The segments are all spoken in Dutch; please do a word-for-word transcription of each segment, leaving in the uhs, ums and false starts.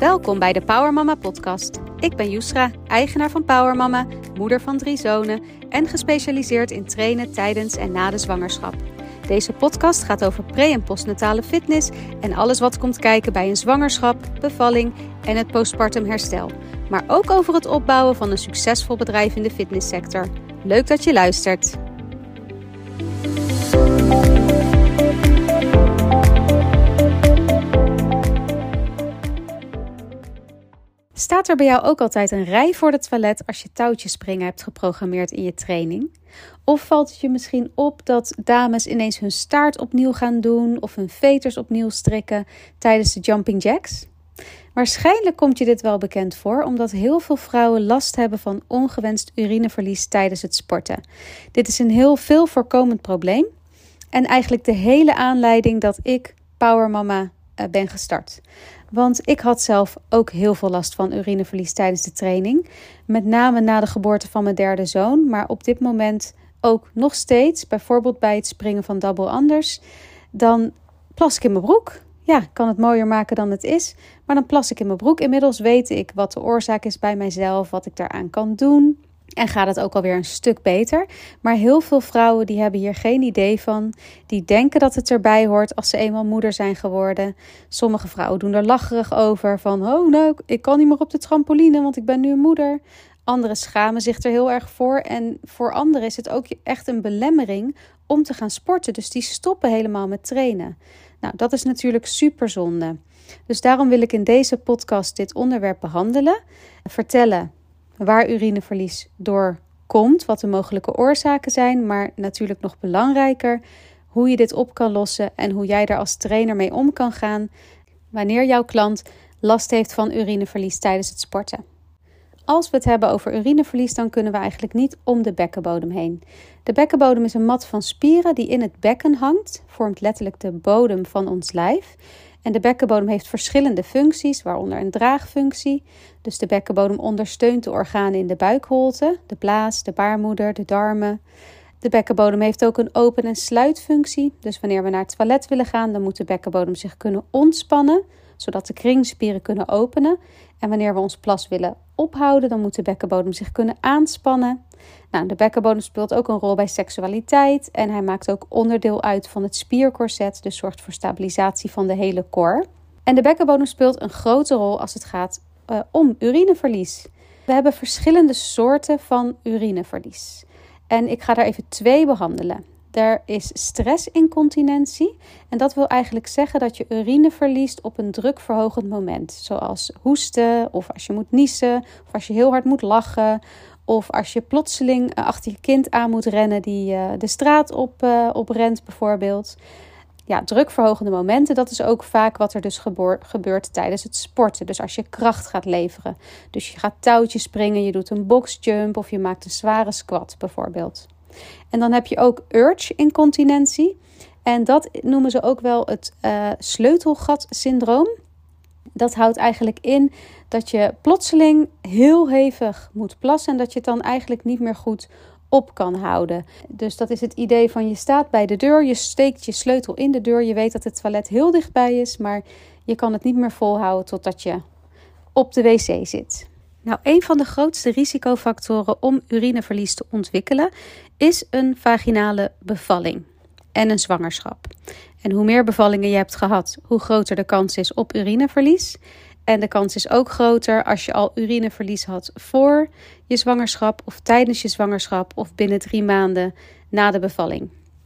Welkom bij de Power Mama podcast. Ik ben Yusra, eigenaar van Power Mama, moeder van drie zonen en gespecialiseerd in trainen tijdens en na de zwangerschap. Deze podcast gaat over pre- en postnatale fitness en alles wat komt kijken bij een zwangerschap, bevalling en het postpartum herstel. Maar ook over het opbouwen van een succesvol bedrijf in de fitnesssector. Leuk dat je luistert. Staat er bij jou ook altijd een rij voor het toilet als je touwtjespringen hebt geprogrammeerd in je training? Of valt het je misschien op dat dames ineens hun staart opnieuw gaan doen of hun veters opnieuw strikken tijdens de jumping jacks? Waarschijnlijk komt je dit wel bekend voor, omdat heel veel vrouwen last hebben van ongewenst urineverlies tijdens het sporten. Dit is een heel veel voorkomend probleem en eigenlijk de hele aanleiding dat ik Power Mama uh, ben gestart. Want ik had zelf ook heel veel last van urineverlies tijdens de training. Met name na de geboorte van mijn derde zoon. Maar op dit moment ook nog steeds. Bijvoorbeeld bij het springen van double unders. Dan plas ik in mijn broek. Ja, ik kan het mooier maken dan het is. Maar dan plas ik in mijn broek. Inmiddels weet ik wat de oorzaak is bij mijzelf. Wat ik daaraan kan doen. En gaat het ook alweer een stuk beter. Maar heel veel vrouwen die hebben hier geen idee van. Die denken dat het erbij hoort als ze eenmaal moeder zijn geworden. Sommige vrouwen doen er lacherig over. Van, oh nou, ik kan niet meer op de trampoline, want ik ben nu een moeder. Anderen schamen zich er heel erg voor. En voor anderen is het ook echt een belemmering om te gaan sporten. Dus die stoppen helemaal met trainen. Nou, dat is natuurlijk super zonde. Dus daarom wil ik in deze podcast dit onderwerp behandelen. Vertellen waar urineverlies door komt, wat de mogelijke oorzaken zijn, maar natuurlijk nog belangrijker, hoe je dit op kan lossen en hoe jij daar als trainer mee om kan gaan wanneer jouw klant last heeft van urineverlies tijdens het sporten. Als we het hebben over urineverlies, dan kunnen we eigenlijk niet om de bekkenbodem heen. De bekkenbodem is een mat van spieren die in het bekken hangt, vormt letterlijk de bodem van ons lijf. En de bekkenbodem heeft verschillende functies, waaronder een draagfunctie. Dus de bekkenbodem ondersteunt de organen in de buikholte, de blaas, de baarmoeder, de darmen. De bekkenbodem heeft ook een open- en sluitfunctie. Dus wanneer we naar het toilet willen gaan, dan moet de bekkenbodem zich kunnen ontspannen, zodat de kringspieren kunnen openen. En wanneer we ons plas willen ophouden, dan moet de bekkenbodem zich kunnen aanspannen. Nou, de bekkenbodem speelt ook een rol bij seksualiteit en hij maakt ook onderdeel uit van het spiercorset, dus zorgt voor stabilisatie van de hele core. En de bekkenbodem speelt een grote rol als het gaat uh, om urineverlies. We hebben verschillende soorten van urineverlies. En ik ga daar even twee behandelen. Er is stressincontinentie en dat wil eigenlijk zeggen dat je urine verliest op een drukverhogend moment. Zoals hoesten of als je moet niezen of als je heel hard moet lachen. Of als je plotseling achter je kind aan moet rennen die uh, de straat op, uh, op rent bijvoorbeeld. Ja, drukverhogende momenten, dat is ook vaak wat er dus geboor, gebeurt tijdens het sporten. Dus als je kracht gaat leveren. Dus je gaat touwtjes springen, je doet een boxjump of je maakt een zware squat bijvoorbeeld. En dan heb je ook urge-incontinentie. En dat noemen ze ook wel het uh, sleutelgat-syndroom. Dat houdt eigenlijk in dat je plotseling heel hevig moet plassen en dat je het dan eigenlijk niet meer goed op kan houden. Dus dat is het idee van je staat bij de deur, je steekt je sleutel in de deur, je weet dat het toilet heel dichtbij is, maar je kan het niet meer volhouden totdat je op de wc zit. Nou, een van de grootste risicofactoren om urineverlies te ontwikkelen is een vaginale bevalling en een zwangerschap. En hoe meer bevallingen je hebt gehad, hoe groter de kans is op urineverlies. En de kans is ook groter als je al urineverlies had voor je zwangerschap of tijdens je zwangerschap of binnen drie maanden na de bevalling.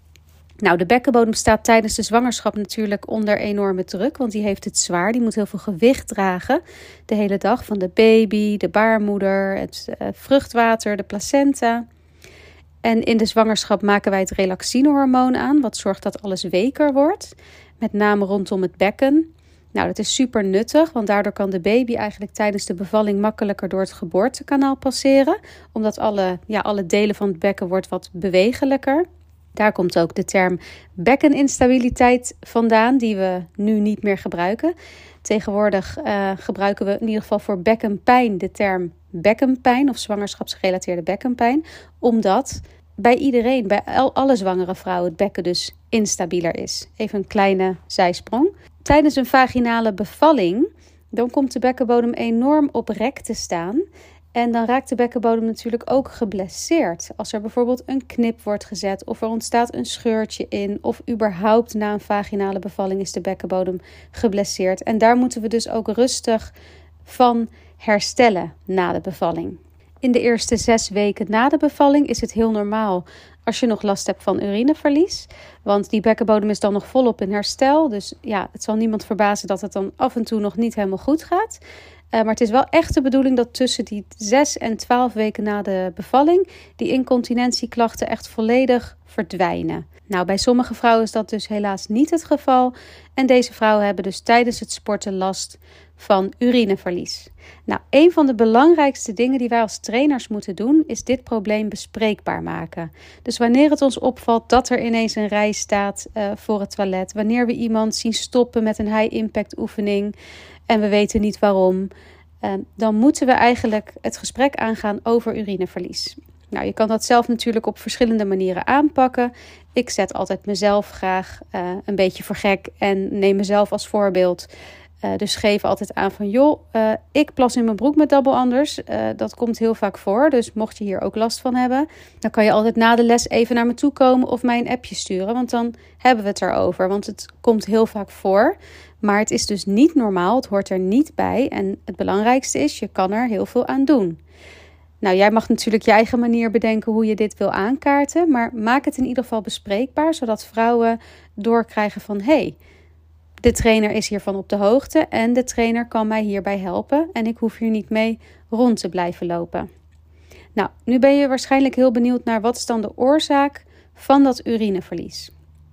Nou, de bekkenbodem staat tijdens de zwangerschap natuurlijk onder enorme druk, want die heeft het zwaar. Die moet heel veel gewicht dragen de hele dag van de baby, de baarmoeder, het uh, vruchtwater, de placenta. En in de zwangerschap maken wij het relaxinehormoon aan, wat zorgt dat alles weker wordt, met name rondom het bekken. Nou, dat is super nuttig, want daardoor kan de baby eigenlijk tijdens de bevalling makkelijker door het geboortekanaal passeren, omdat alle, ja, alle delen van het bekken wordt wat bewegelijker. Daar komt ook de term bekkeninstabiliteit vandaan, die we nu niet meer gebruiken. Tegenwoordig uh, gebruiken we in ieder geval voor bekkenpijn de term bekkenpijn of zwangerschapsgerelateerde bekkenpijn, omdat bij iedereen, bij alle zwangere vrouwen, het bekken dus instabieler is. Even een kleine zijsprong. Tijdens een vaginale bevalling dan komt de bekkenbodem enorm oprek te staan. En dan raakt de bekkenbodem natuurlijk ook geblesseerd. Als er bijvoorbeeld een knip wordt gezet of er ontstaat een scheurtje in. Of überhaupt na een vaginale bevalling is de bekkenbodem geblesseerd. En daar moeten we dus ook rustig van herstellen na de bevalling. In de eerste zes weken na de bevalling is het heel normaal als je nog last hebt van urineverlies. Want die bekkenbodem is dan nog volop in herstel. Dus ja, het zal niemand verbazen dat het dan af en toe nog niet helemaal goed gaat. Uh, maar het is wel echt de bedoeling dat tussen die zes en twaalf weken na de bevalling die incontinentieklachten echt volledig verdwijnen. Nou, bij sommige vrouwen is dat dus helaas niet het geval. En deze vrouwen hebben dus tijdens het sporten last van urineverlies. Nou, een van de belangrijkste dingen die wij als trainers moeten doen, is dit probleem bespreekbaar maken. Dus wanneer het ons opvalt dat er ineens een rij staat uh, voor het toilet, wanneer we iemand zien stoppen met een high-impact oefening en we weten niet waarom, uh, dan moeten we eigenlijk het gesprek aangaan over urineverlies. Nou, je kan dat zelf natuurlijk op verschillende manieren aanpakken. Ik zet altijd mezelf graag uh, een beetje voor gek en neem mezelf als voorbeeld. Uh, dus geef altijd aan van, joh, uh, ik plas in mijn broek met double anders. Uh, dat komt heel vaak voor, dus mocht je hier ook last van hebben, dan kan je altijd na de les even naar me toe komen of mij een appje sturen. Want dan hebben we het erover, want het komt heel vaak voor. Maar het is dus niet normaal, het hoort er niet bij. En het belangrijkste is, je kan er heel veel aan doen. Nou, jij mag natuurlijk je eigen manier bedenken hoe je dit wil aankaarten. Maar maak het in ieder geval bespreekbaar, zodat vrouwen doorkrijgen van, hé, hey, de trainer is hiervan op de hoogte en de trainer kan mij hierbij helpen. En ik hoef hier niet mee rond te blijven lopen. Nou, nu ben je waarschijnlijk heel benieuwd naar wat is dan de oorzaak van dat urineverlies.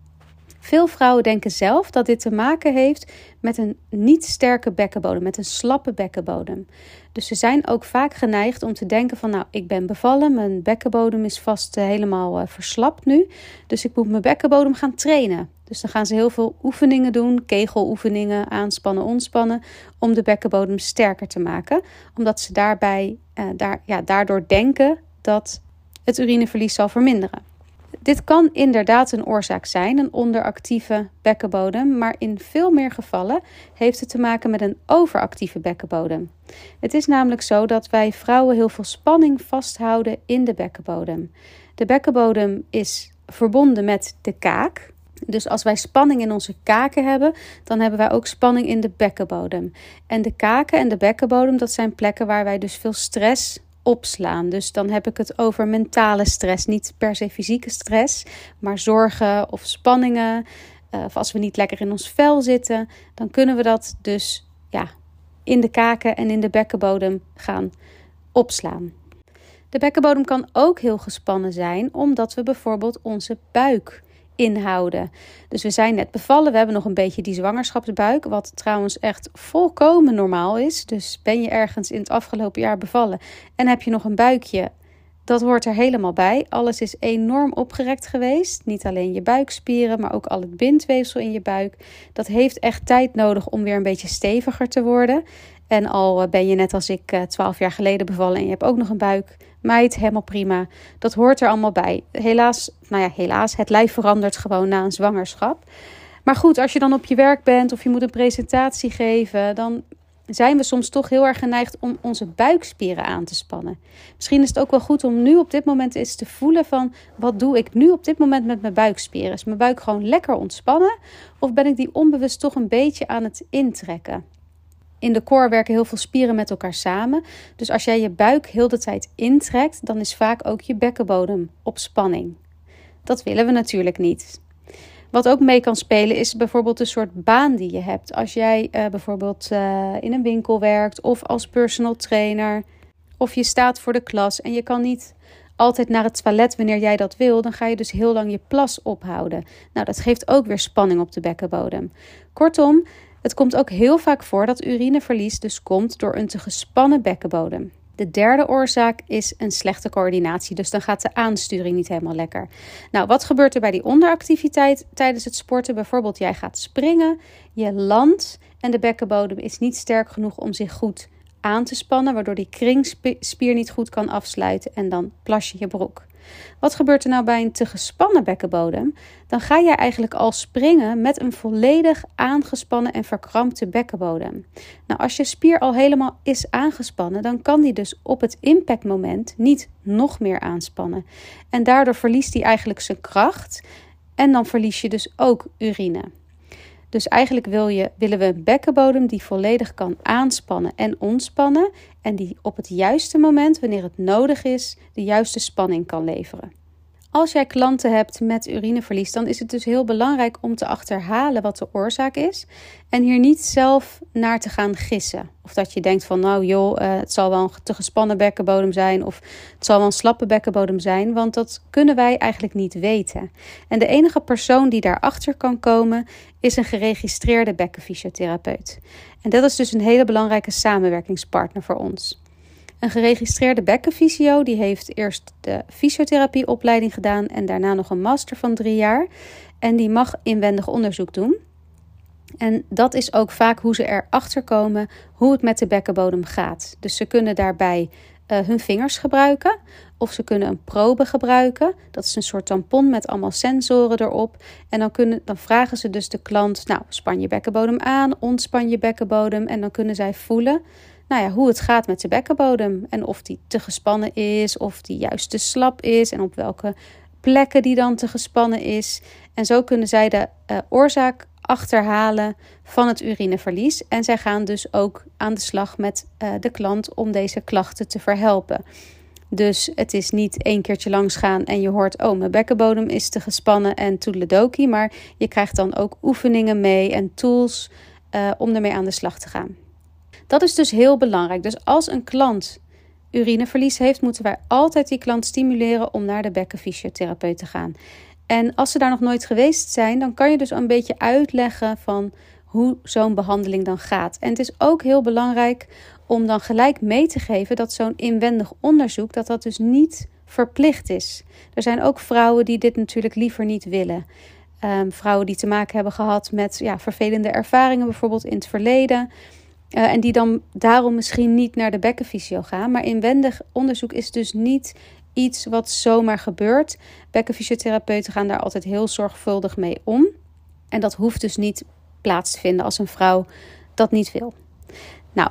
Veel vrouwen denken zelf dat dit te maken heeft met een niet sterke bekkenbodem, met een slappe bekkenbodem. Dus ze zijn ook vaak geneigd om te denken van, nou, ik ben bevallen, mijn bekkenbodem is vast uh, helemaal uh, verslapt nu. Dus ik moet mijn bekkenbodem gaan trainen. Dus dan gaan ze heel veel oefeningen doen, kegeloefeningen, aanspannen, ontspannen, om de bekkenbodem sterker te maken. Omdat ze daarbij, uh, daar, ja, daardoor denken dat het urineverlies zal verminderen. Dit kan inderdaad een oorzaak zijn, een onderactieve bekkenbodem, maar in veel meer gevallen heeft het te maken met een overactieve bekkenbodem. Het is namelijk zo dat wij vrouwen heel veel spanning vasthouden in de bekkenbodem. De bekkenbodem is verbonden met de kaak. Dus als wij spanning in onze kaken hebben, dan hebben wij ook spanning in de bekkenbodem. En de kaken en de bekkenbodem, dat zijn plekken waar wij dus veel stress opslaan. Dus dan heb ik het over mentale stress, niet per se fysieke stress, maar zorgen of spanningen. Uh, of als we niet lekker in ons vel zitten, dan kunnen we dat dus ja, in de kaken en in de bekkenbodem gaan opslaan. De bekkenbodem kan ook heel gespannen zijn, omdat we bijvoorbeeld onze buik inhouden. Dus we zijn net bevallen, we hebben nog een beetje die zwangerschapsbuik, wat trouwens echt volkomen normaal is. Dus ben je ergens in het afgelopen jaar bevallen en heb je nog een buikje, dat hoort er helemaal bij. Alles is enorm opgerekt geweest, niet alleen je buikspieren, maar ook al het bindweefsel in je buik. Dat heeft echt tijd nodig om weer een beetje steviger te worden. En al ben je net als ik twaalf jaar geleden bevallen en je hebt ook nog een buik, meid, helemaal prima. Dat hoort er allemaal bij. Helaas, nou ja, helaas, het lijf verandert gewoon na een zwangerschap. Maar goed, als je dan op je werk bent of je moet een presentatie geven, dan zijn we soms toch heel erg geneigd om onze buikspieren aan te spannen. Misschien is het ook wel goed om nu op dit moment eens te voelen van, wat doe ik nu op dit moment met mijn buikspieren? Is mijn buik gewoon lekker ontspannen of ben ik die onbewust toch een beetje aan het intrekken? In de core werken heel veel spieren met elkaar samen. Dus als jij je buik heel de tijd intrekt, dan is vaak ook je bekkenbodem op spanning. Dat willen we natuurlijk niet. Wat ook mee kan spelen is bijvoorbeeld de soort baan die je hebt. Als jij uh, bijvoorbeeld uh, in een winkel werkt of als personal trainer, of je staat voor de klas en je kan niet altijd naar het toilet wanneer jij dat wil, dan ga je dus heel lang je plas ophouden. Nou, dat geeft ook weer spanning op de bekkenbodem. Kortom, het komt ook heel vaak voor dat urineverlies dus komt door een te gespannen bekkenbodem. De derde oorzaak is een slechte coördinatie, dus dan gaat de aansturing niet helemaal lekker. Nou, wat gebeurt er bij die onderactiviteit tijdens het sporten? Bijvoorbeeld, jij gaat springen, je landt en de bekkenbodem is niet sterk genoeg om zich goed aan te spannen, waardoor die kringspier niet goed kan afsluiten en dan plas je je broek. Wat gebeurt er nou bij een te gespannen bekkenbodem? Dan ga je eigenlijk al springen met een volledig aangespannen en verkrampte bekkenbodem. Nou, als je spier al helemaal is aangespannen, dan kan die dus op het impactmoment niet nog meer aanspannen. En daardoor verliest hij eigenlijk zijn kracht en dan verlies je dus ook urine. Dus eigenlijk wil je, willen we een bekkenbodem die volledig kan aanspannen en ontspannen en die op het juiste moment, wanneer het nodig is, de juiste spanning kan leveren. Als jij klanten hebt met urineverlies, dan is het dus heel belangrijk om te achterhalen wat de oorzaak is en hier niet zelf naar te gaan gissen. Of dat je denkt van nou joh, uh, het zal wel een te gespannen bekkenbodem zijn of het zal wel een slappe bekkenbodem zijn, want dat kunnen wij eigenlijk niet weten. En de enige persoon die daarachter kan komen is een geregistreerde bekkenfysiotherapeut. En dat is dus een hele belangrijke samenwerkingspartner voor ons. Een geregistreerde bekkenfysio die heeft eerst de fysiotherapieopleiding gedaan en daarna nog een master van drie jaar. En die mag inwendig onderzoek doen. En dat is ook vaak hoe ze erachter komen hoe het met de bekkenbodem gaat. Dus ze kunnen daarbij uh, hun vingers gebruiken of ze kunnen een probe gebruiken. Dat is een soort tampon met allemaal sensoren erop. En dan, kunnen, dan vragen ze dus de klant, nou span je bekkenbodem aan, ontspan je bekkenbodem. En dan kunnen zij voelen nou ja, hoe het gaat met de bekkenbodem. En of die te gespannen is, of die juist te slap is en op welke plekken die dan te gespannen is. En zo kunnen zij de uh, oorzaak achterhalen van het urineverlies. En zij gaan dus ook aan de slag met uh, de klant om deze klachten te verhelpen. Dus het is niet één keertje langs gaan en je hoort, oh, mijn bekkenbodem is te gespannen en toedeledokie. Maar je krijgt dan ook oefeningen mee en tools uh, om ermee aan de slag te gaan. Dat is dus heel belangrijk. Dus als een klant urineverlies heeft, moeten wij altijd die klant stimuleren om naar de bekkenfysiotherapeut te gaan. En als ze daar nog nooit geweest zijn, dan kan je dus een beetje uitleggen van hoe zo'n behandeling dan gaat. En het is ook heel belangrijk om dan gelijk mee te geven dat zo'n inwendig onderzoek, dat dat dus niet verplicht is. Er zijn ook vrouwen die dit natuurlijk liever niet willen. Um, vrouwen die te maken hebben gehad met ja, vervelende ervaringen, bijvoorbeeld in het verleden. Uh, en die dan daarom misschien niet naar de bekkenfysio gaan. Maar inwendig onderzoek is dus niet iets wat zomaar gebeurt. Bekkenfysiotherapeuten gaan daar altijd heel zorgvuldig mee om. En dat hoeft dus niet plaats te vinden als een vrouw dat niet wil. Nou,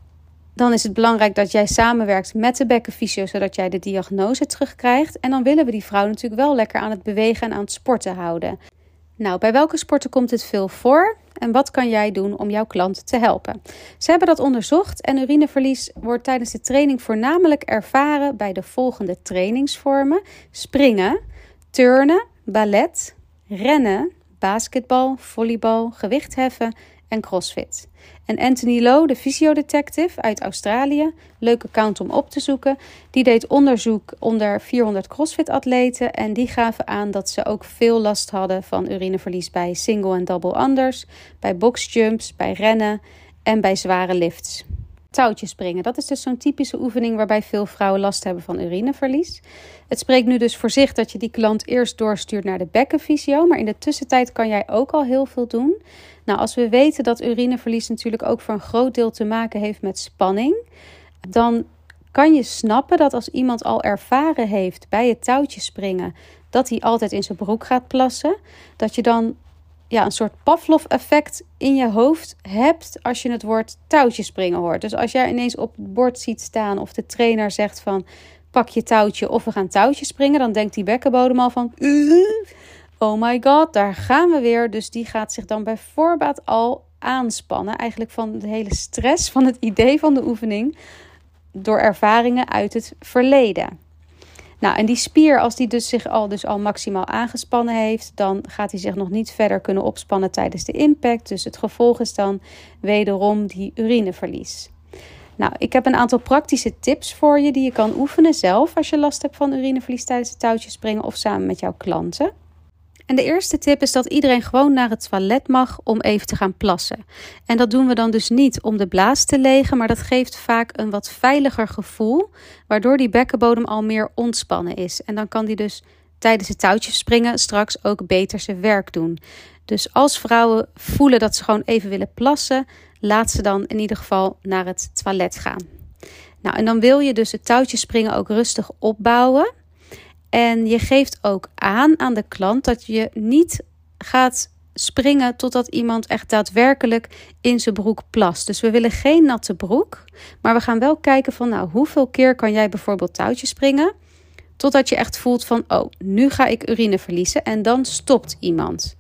dan is het belangrijk dat jij samenwerkt met de bekkenfysio, zodat jij de diagnose terugkrijgt. En dan willen we die vrouw natuurlijk wel lekker aan het bewegen en aan het sporten houden. Nou, bij welke sporten komt dit veel voor? En wat kan jij doen om jouw klant te helpen? Ze hebben dat onderzocht en urineverlies wordt tijdens de training voornamelijk ervaren bij de volgende trainingsvormen: springen, turnen, ballet, rennen, basketbal, volleybal, gewichtheffen en crossfit. En Anthony Lowe, de fysiodetective uit Australië, leuk account om op te zoeken, die deed onderzoek onder vierhonderd crossfit-atleten en die gaven aan dat ze ook veel last hadden van urineverlies bij single en double unders, bij boxjumps, bij rennen en bij zware lifts. Touwtjes springen, dat is dus zo'n typische oefening waarbij veel vrouwen last hebben van urineverlies. Het spreekt nu dus voor zich dat je die klant eerst doorstuurt naar de bekkenfysio, maar in de tussentijd kan jij ook al heel veel doen. Nou, als we weten dat urineverlies natuurlijk ook voor een groot deel te maken heeft met spanning, dan kan je snappen dat als iemand al ervaren heeft bij het touwtje springen, dat hij altijd in zijn broek gaat plassen, dat je dan ja, een soort Pavlov-effect in je hoofd hebt als je het woord touwtje springen hoort. Dus als jij ineens op het bord ziet staan of de trainer zegt van pak je touwtje of we gaan touwtje springen, dan denkt die bekkenbodem al van oh my god, daar gaan we weer. Dus die gaat zich dan bij voorbaat al aanspannen. Eigenlijk van de hele stress van het idee van de oefening door ervaringen uit het verleden. Nou, en die spier, als die dus zich al, dus al maximaal aangespannen heeft, dan gaat hij zich nog niet verder kunnen opspannen tijdens de impact. Dus het gevolg is dan wederom die urineverlies. Nou, ik heb een aantal praktische tips voor je die je kan oefenen zelf als je last hebt van urineverlies tijdens het touwtje springen of samen met jouw klanten. En de eerste tip is dat iedereen gewoon naar het toilet mag om even te gaan plassen. En dat doen we dan dus niet om de blaas te legen, maar dat geeft vaak een wat veiliger gevoel, waardoor die bekkenbodem al meer ontspannen is. En dan kan die dus tijdens het touwtje springen straks ook beter zijn werk doen. Dus als vrouwen voelen dat ze gewoon even willen plassen, laat ze dan in ieder geval naar het toilet gaan. Nou, en dan wil je dus het touwtje springen ook rustig opbouwen. En je geeft ook aan aan de klant dat je niet gaat springen totdat iemand echt daadwerkelijk in zijn broek plast. Dus we willen geen natte broek, maar we gaan wel kijken van nou, hoeveel keer kan jij bijvoorbeeld touwtje springen, totdat je echt voelt van oh, nu ga ik urine verliezen en dan stopt iemand.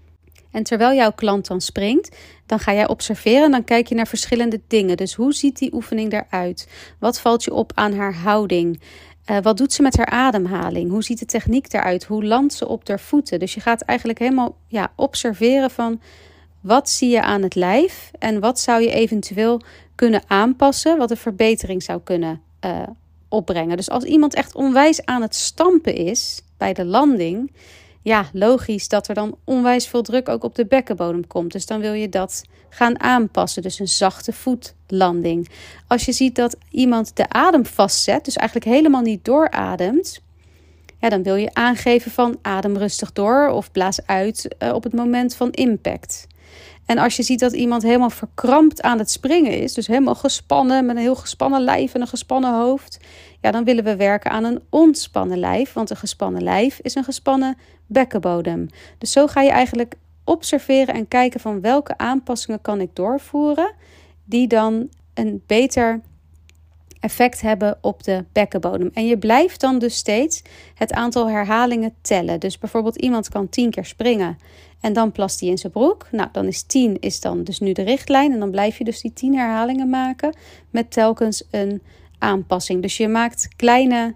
En terwijl jouw klant dan springt, dan ga jij observeren en dan kijk je naar verschillende dingen. Dus hoe ziet die oefening eruit? Wat valt je op aan haar houding? Uh, wat doet ze met haar ademhaling? Hoe ziet de techniek eruit? Hoe landt ze op haar voeten? Dus je gaat eigenlijk helemaal ja, observeren van wat zie je aan het lijf en wat zou je eventueel kunnen aanpassen, wat een verbetering zou kunnen uh, opbrengen. Dus als iemand echt onwijs aan het stampen is bij de landing, ja, logisch dat er dan onwijs veel druk ook op de bekkenbodem komt. Dus dan wil je dat gaan aanpassen. Dus een zachte voetlanding. Als je ziet dat iemand de adem vastzet, dus eigenlijk helemaal niet doorademt, ja, dan wil je aangeven van adem rustig door of blaas uit uh, op het moment van impact. En als je ziet dat iemand helemaal verkrampt aan het springen is, dus helemaal gespannen, met een heel gespannen lijf en een gespannen hoofd, ja, dan willen we werken aan een ontspannen lijf, want een gespannen lijf is een gespannen bekkenbodem. Dus zo ga je eigenlijk observeren en kijken van welke aanpassingen kan ik doorvoeren, die dan een beter effect hebben op de bekkenbodem. En je blijft dan dus steeds het aantal herhalingen tellen. Dus bijvoorbeeld iemand kan tien keer springen en dan plast hij in zijn broek. Nou, dan is tien is dan dus nu de richtlijn en dan blijf je dus die tien herhalingen maken met telkens een aanpassing. Dus je maakt kleine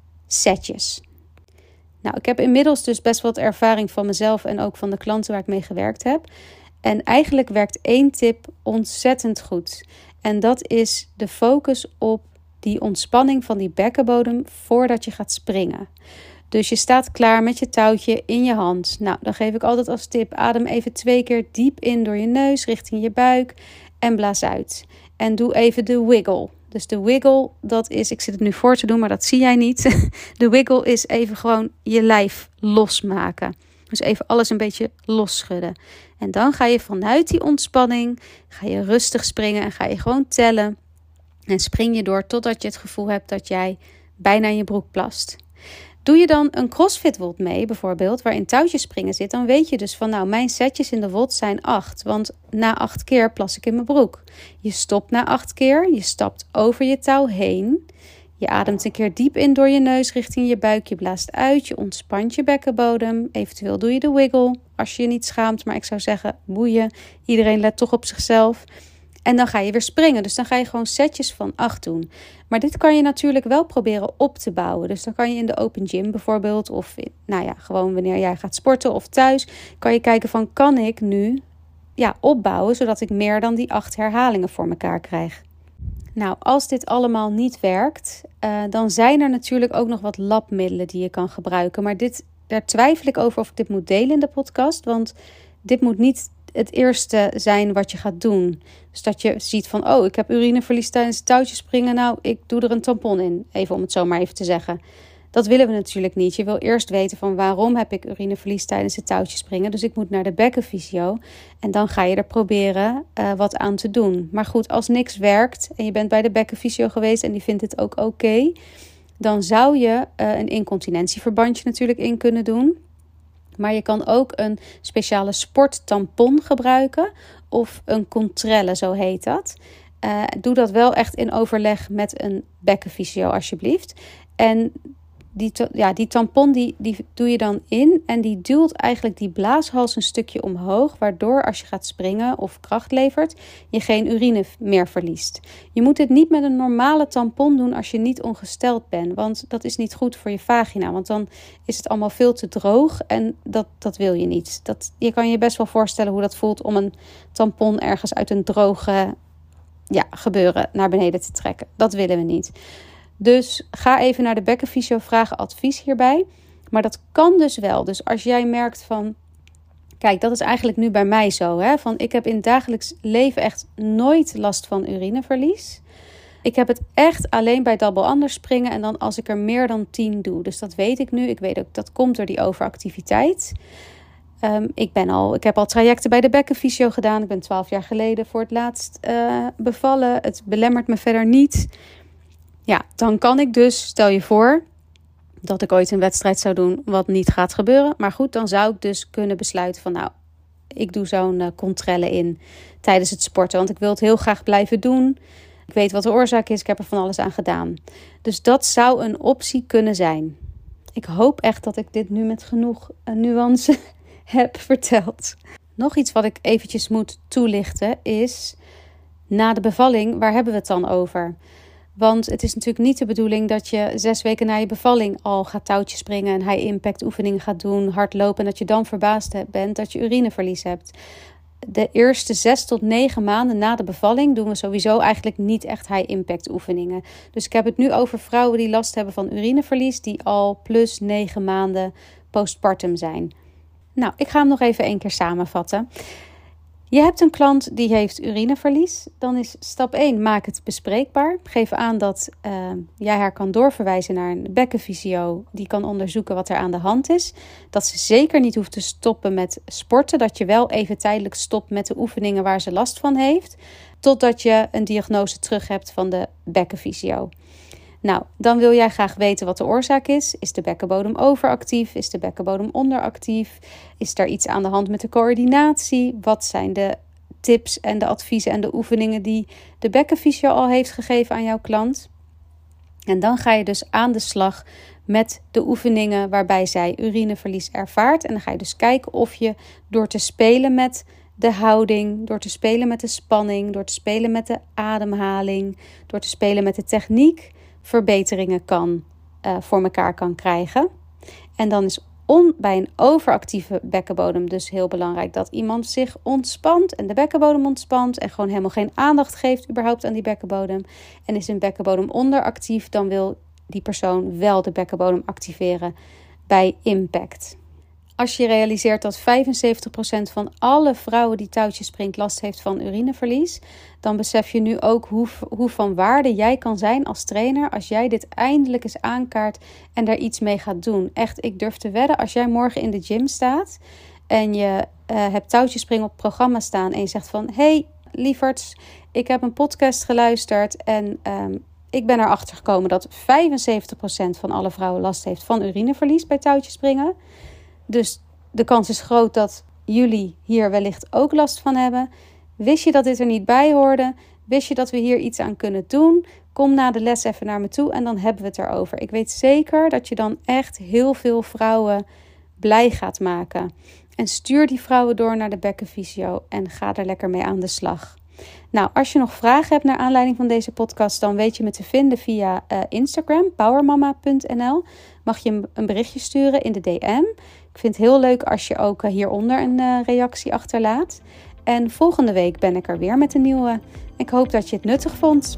setjes. Nou, ik heb inmiddels dus best wat ervaring van mezelf en ook van de klanten waar ik mee gewerkt heb. En eigenlijk werkt één tip ontzettend goed. En dat is de focus op die ontspanning van die bekkenbodem voordat je gaat springen. Dus je staat klaar met je touwtje in je hand. Nou, dan geef ik altijd als tip, adem even twee keer diep in door je neus richting je buik en blaas uit. En doe even de wiggle. Dus de wiggle, dat is, ik zit het nu voor te doen, maar dat zie jij niet. De wiggle is even gewoon je lijf losmaken. Dus even alles een beetje losschudden. En dan ga je vanuit die ontspanning, ga je rustig springen en ga je gewoon tellen. En spring je door totdat je het gevoel hebt dat jij bijna in je broek plast. Doe je dan een crossfit wot mee bijvoorbeeld, waarin touwtjes springen zit, dan weet je dus van nou, mijn setjes in de wot zijn acht. Want na acht keer plas ik in mijn broek. Je stopt na acht keer, je stapt over je touw heen. Je ademt een keer diep in door je neus richting je buik. Je blaast uit, je ontspant je bekkenbodem. Eventueel doe je de wiggle als je je niet schaamt. Maar ik zou zeggen, boeien. Iedereen let toch op zichzelf. En dan ga je weer springen. Dus dan ga je gewoon setjes van acht doen. Maar dit kan je natuurlijk wel proberen op te bouwen. Dus dan kan je in de open gym bijvoorbeeld. Of in, nou ja, gewoon wanneer jij gaat sporten of thuis. Kan je kijken van, kan ik nu ja, opbouwen. Zodat ik meer dan die acht herhalingen voor elkaar krijg. Nou, als dit allemaal niet werkt, uh, dan zijn er natuurlijk ook nog wat labmiddelen die je kan gebruiken. Maar dit, daar twijfel ik over of ik dit moet delen in de podcast. Want dit moet niet het eerste zijn wat je gaat doen. Dus dat je ziet van, oh, ik heb urineverlies tijdens het touwtje springen. Nou, ik doe er een tampon in. Even om het zo maar even te zeggen. Dat willen we natuurlijk niet. Je wil eerst weten van waarom heb ik urineverlies tijdens het touwtje springen. Dus ik moet naar de bekkenfysio. En dan ga je er proberen uh, wat aan te doen. Maar goed, als niks werkt en je bent bij de bekkenfysio geweest en die vindt het ook oké. Okay, dan zou je uh, een incontinentieverbandje natuurlijk in kunnen doen. Maar je kan ook een speciale sporttampon gebruiken. Of een contralle, zo heet dat. Uh, doe dat wel echt in overleg met een bekkenfysio alsjeblieft. En die, ja, die tampon die, die doe je dan in. En die duwt eigenlijk die blaashals een stukje omhoog. Waardoor als je gaat springen of kracht levert, je geen urine meer verliest. Je moet dit niet met een normale tampon doen als je niet ongesteld bent. Want dat is niet goed voor je vagina. Want dan is het allemaal veel te droog. En dat, dat wil je niet. Dat, je kan je best wel voorstellen hoe dat voelt om een tampon ergens uit een droge ja, gebeuren naar beneden te trekken. Dat willen we niet. Dus ga even naar de bekkenfysio, vragen advies hierbij. Maar dat kan dus wel. Dus als jij merkt van, kijk, dat is eigenlijk nu bij mij zo. Hè? Van, ik heb in het dagelijks leven echt nooit last van urineverlies. Ik heb het echt alleen bij double anders springen en dan als ik er meer dan tien doe. Dus dat weet ik nu. Ik weet ook dat komt door die overactiviteit. Um, ik, ben al, ik heb al trajecten bij de bekkenfysio gedaan. Ik ben twaalf jaar geleden voor het laatst uh, bevallen. Het belemmert me verder niet. Ja, dan kan ik dus, stel je voor, dat ik ooit een wedstrijd zou doen, wat niet gaat gebeuren. Maar goed, dan zou ik dus kunnen besluiten van nou, ik doe zo'n uh, controle in tijdens het sporten. Want ik wil het heel graag blijven doen. Ik weet wat de oorzaak is, ik heb er van alles aan gedaan. Dus dat zou een optie kunnen zijn. Ik hoop echt dat ik dit nu met genoeg uh, nuance heb verteld. Nog iets wat ik eventjes moet toelichten is, na de bevalling, waar hebben we het dan over? Want het is natuurlijk niet de bedoeling dat je zes weken na je bevalling al gaat touwtjes springen en high impact oefeningen gaat doen, hardlopen en dat je dan verbaasd bent dat je urineverlies hebt. De eerste zes tot negen maanden na de bevalling doen we sowieso eigenlijk niet echt high impact oefeningen. Dus ik heb het nu over vrouwen die last hebben van urineverlies, die al plus negen maanden postpartum zijn. Nou, ik ga hem nog even één keer samenvatten. Je hebt een klant die heeft urineverlies. Dan is stap één, maak het bespreekbaar. Geef aan dat uh, jij haar kan doorverwijzen naar een bekkenfysio. Die kan onderzoeken wat er aan de hand is. Dat ze zeker niet hoeft te stoppen met sporten. Dat je wel even tijdelijk stopt met de oefeningen waar ze last van heeft. Totdat je een diagnose terug hebt van de bekkenfysio. Nou, dan wil jij graag weten wat de oorzaak is. Is de bekkenbodem overactief? Is de bekkenbodem onderactief? Is er iets aan de hand met de coördinatie? Wat zijn de tips en de adviezen en de oefeningen die de bekkenfysio al heeft gegeven aan jouw klant? En dan ga je dus aan de slag met de oefeningen waarbij zij urineverlies ervaart. En dan ga je dus kijken of je door te spelen met de houding, door te spelen met de spanning, door te spelen met de ademhaling, door te spelen met de techniek, verbeteringen kan, uh, voor elkaar kan krijgen. En dan is on, bij een overactieve bekkenbodem dus heel belangrijk dat iemand zich ontspant en de bekkenbodem ontspant en gewoon helemaal geen aandacht geeft überhaupt aan die bekkenbodem. En is een bekkenbodem onderactief, dan wil die persoon wel de bekkenbodem activeren bij impact. Als je realiseert dat vijfenzeventig procent van alle vrouwen die touwtjes springt last heeft van urineverlies, dan besef je nu ook hoe, hoe van waarde jij kan zijn als trainer als jij dit eindelijk eens aankaart en daar iets mee gaat doen. Echt, ik durf te wedden, als jij morgen in de gym staat en je uh, hebt touwtjes springen op het programma staan en je zegt van, hey lieverds, ik heb een podcast geluisterd en um, ik ben erachter gekomen dat vijfenzeventig procent van alle vrouwen last heeft van urineverlies bij touwtjes springen. Dus de kans is groot dat jullie hier wellicht ook last van hebben. Wist je dat dit er niet bij hoorde? Wist je dat we hier iets aan kunnen doen? Kom na de les even naar me toe en dan hebben we het erover. Ik weet zeker dat je dan echt heel veel vrouwen blij gaat maken. En stuur die vrouwen door naar de bekkenfysio en ga er lekker mee aan de slag. Nou, als je nog vragen hebt naar aanleiding van deze podcast, dan weet je me te vinden via uh, Instagram, powermama punt n l. Mag je een berichtje sturen in de D M. Ik vind het heel leuk als je ook uh, hieronder een uh, reactie achterlaat. En volgende week ben ik er weer met een nieuwe. Ik hoop dat je het nuttig vond.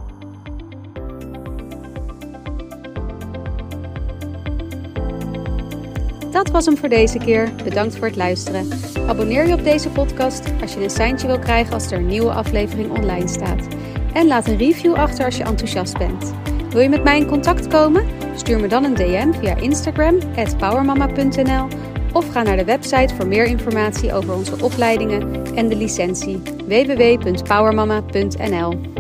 Dat was hem voor deze keer. Bedankt voor het luisteren. Abonneer je op deze podcast als je een seintje wil krijgen als er een nieuwe aflevering online staat. En laat een review achter als je enthousiast bent. Wil je met mij in contact komen? Stuur me dan een D M via Instagram at powermama punt n l of ga naar de website voor meer informatie over onze opleidingen en de licentie w w w punt powermama punt n l.